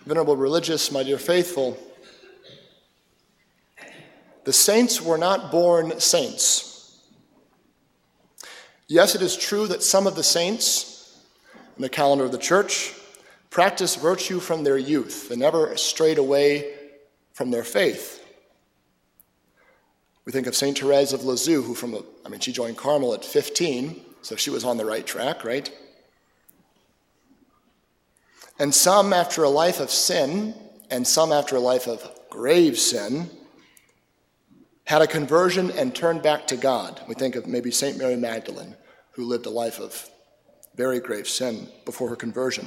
Venerable religious, my dear faithful, the saints were not born saints. Yes, it is true that some of the saints in the calendar of the church practiced virtue from their youth. They never strayed away from their faith. We think of St. Therese of Lisieux, who she joined Carmel at 15, so she was on the right track, right? And some after a life of sin, and some after a life of grave sin, had a conversion and turned back to God. We think of maybe St. Mary Magdalene, who lived a life of very grave sin before her conversion.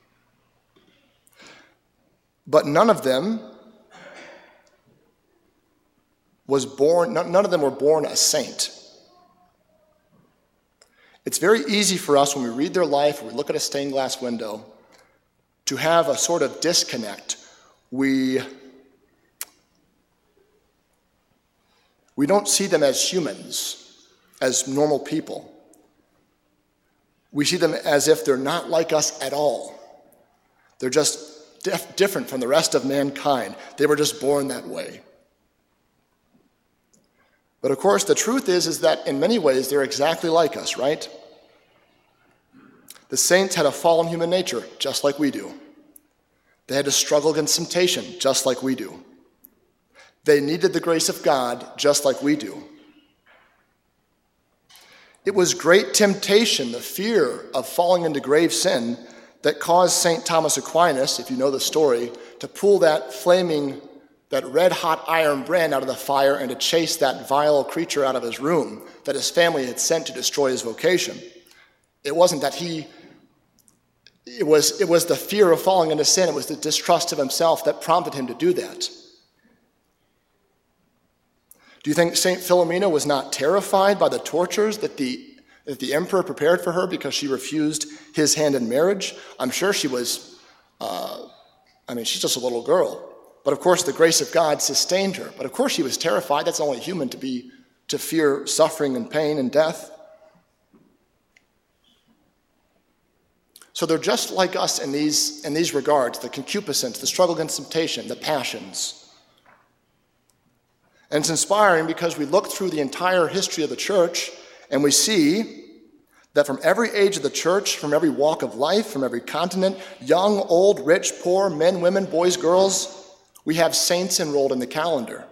But none of them were born a saint. It's very easy for us when we read their life, or we look at a stained glass window, to have a sort of disconnect. We don't see them as humans, as normal people. We see them as if they're not like us at all. They're just different from the rest of mankind. They were just born that way. But of course, the truth is that in many ways, they're exactly like us, right? The saints had a fallen human nature, just like we do. They had to struggle against temptation, just like we do. They needed the grace of God, just like we do. It was great temptation, the fear of falling into grave sin, that caused St. Thomas Aquinas, if you know the story, to pull that red-hot iron brand out of the fire and to chase that vile creature out of his room that his family had sent to destroy his vocation. It wasn't that it was the fear of falling into sin, it was the distrust of himself that prompted him to do that. Do you think St. Philomena was not terrified by the tortures that the emperor prepared for her because she refused his hand in marriage? I'm sure she was, she's just a little girl. But of course, the grace of God sustained her. But of course, she was terrified. That's only human to fear suffering and pain and death. So they're just like us in these regards, the concupiscence, the struggle against temptation, the passions. And it's inspiring because we look through the entire history of the church and we see that from every age of the church, from every walk of life, from every continent, young, old, rich, poor, men, women, boys, girls, we have saints enrolled in the calendar.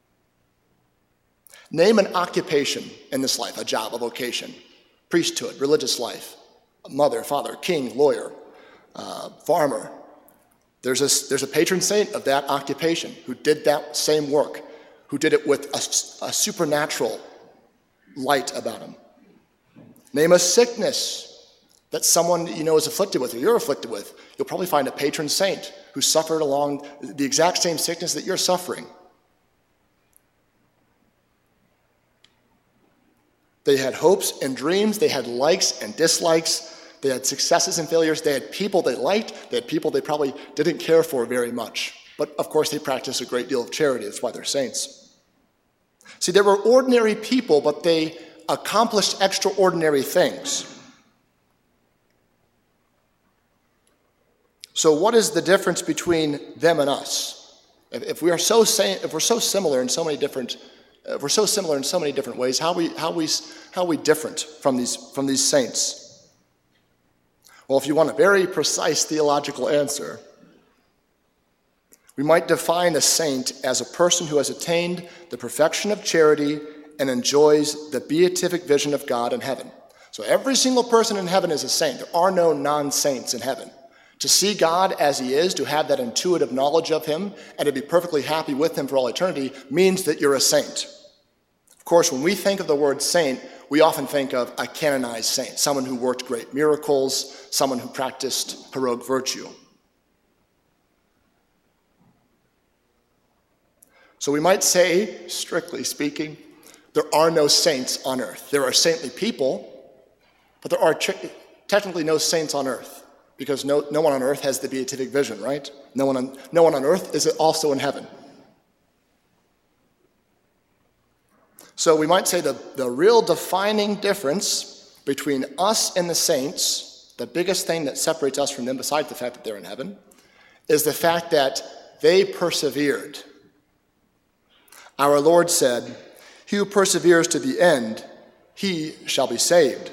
Name an occupation in this life, a job, a vocation, priesthood, religious life, mother, father, king, lawyer, farmer. There's a patron saint of that occupation who did that same work, who did it with a supernatural light about him. Name a sickness that someone you know is afflicted with or you're afflicted with. You'll probably find a patron saint who suffered along the exact same sickness that you're suffering. They had hopes and dreams. They had likes and dislikes. They had successes and failures. They had people they liked. They had people they probably didn't care for very much. But of course, they practiced a great deal of charity. That's why they're saints. See, they were ordinary people, but they accomplished extraordinary things. So what is the difference between them and us? If we're so similar in so many different ways, how are we different from these saints? Well, if you want a very precise theological answer, we might define a saint as a person who has attained the perfection of charity and enjoys the beatific vision of God in heaven. So every single person in heaven is a saint. There are no non-saints in heaven. To see God as he is, to have that intuitive knowledge of him, and to be perfectly happy with him for all eternity means that you're a saint. Of course, when we think of the word saint, we often think of a canonized saint, someone who worked great miracles, someone who practiced heroic virtue. So we might say, strictly speaking, there are no saints on earth. There are saintly people, but there are technically no saints on earth, because no one on earth has the beatific vision, right? No one on earth is also in heaven. So we might say the real defining difference between us and the saints, the biggest thing that separates us from them, besides the fact that they're in heaven, is the fact that they persevered. Our Lord said, "He who perseveres to the end, he shall be saved."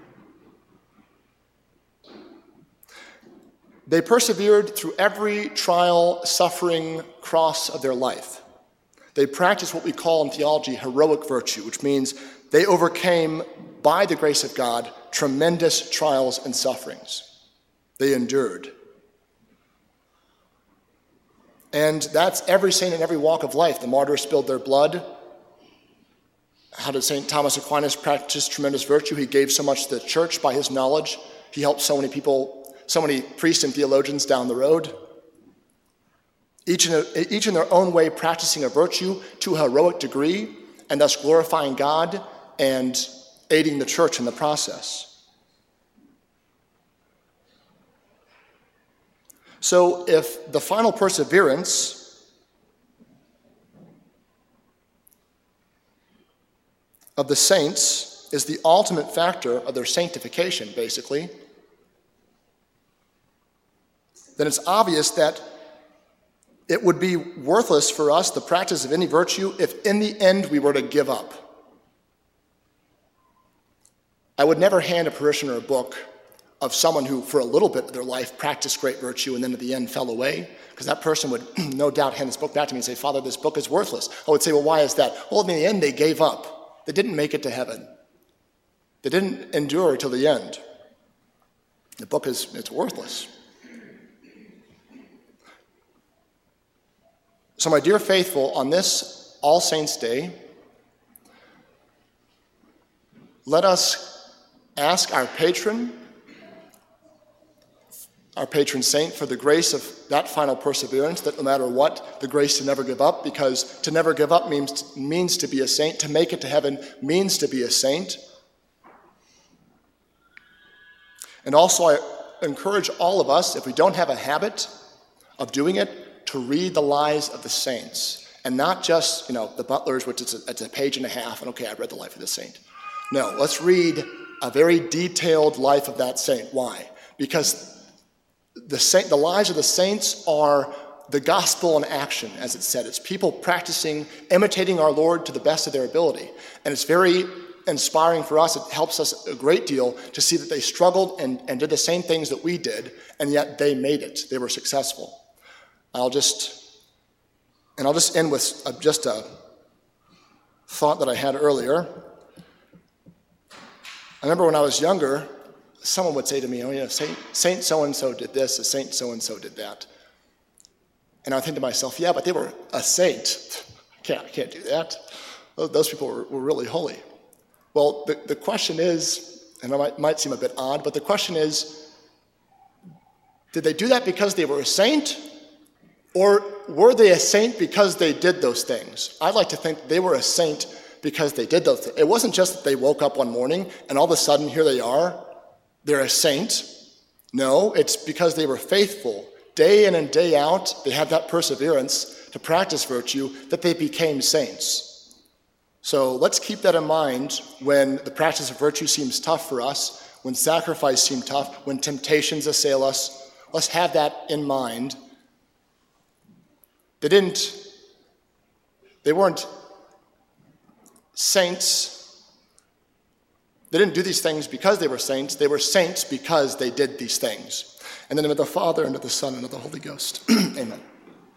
They persevered through every trial, suffering, cross of their life. They practiced what we call in theology heroic virtue, which means they overcame, by the grace of God, tremendous trials and sufferings. They endured. And that's every saint in every walk of life. The martyrs spilled their blood. How did St. Thomas Aquinas practice tremendous virtue? He gave so much to the church by his knowledge. He helped so many people, so many priests and theologians down the road. Each in their own way practicing a virtue to a heroic degree, and thus glorifying God and aiding the church in the process. So if the final perseverance of the saints is the ultimate factor of their sanctification, basically, then it's obvious that it would be worthless for us, the practice of any virtue, if in the end we were to give up. I would never hand a parishioner a book of someone who, for a little bit of their life, practiced great virtue and then at the end fell away, because that person would no doubt hand this book back to me and say, "Father, this book is worthless." I would say, "Well, why is that?" "Well, in the end, they gave up. They didn't make it to heaven. They didn't endure till the end. The book it's worthless." So, my dear faithful, on this All Saints' Day, let us ask our patron saint, for the grace of that final perseverance, that no matter what, the grace to never give up, because to never give up means to be a saint. To make it to heaven means to be a saint. And also, I encourage all of us, if we don't have a habit of doing it, to read the lives of the saints. And not just, the Butlers, which it's a page and a half, and okay, I read the life of the saint. No, let's read a very detailed life of that saint. Why? Because the lives of the saints are the gospel in action, as it said. It's people practicing, imitating our Lord to the best of their ability. And it's very inspiring for us. It helps us a great deal to see that they struggled and did the same things that we did, and yet they made it. They were successful. I'll just end with just a thought that I had earlier. I remember when I was younger, someone would say to me, "Oh yeah, Saint so-and-so did this, Saint so-and-so did that." And I would think to myself, yeah, but they were a saint. I can't do that. Those people were really holy. Well, the question is, and it might seem a bit odd, but the question is, did they do that because they were a saint? Or were they a saint because they did those things? I'd like to think they were a saint because they did those things. It wasn't just that they woke up one morning and all of a sudden here they are, they're a saint. No, it's because they were faithful. Day in and day out, they had that perseverance to practice virtue that they became saints. So let's keep that in mind when the practice of virtue seems tough for us, when sacrifice seems tough, when temptations assail us. Let's have that in mind. They weren't saints. They didn't do these things because they were saints. They were saints because they did these things. And then of the Father, and of the Son, and of the Holy Ghost. Amen.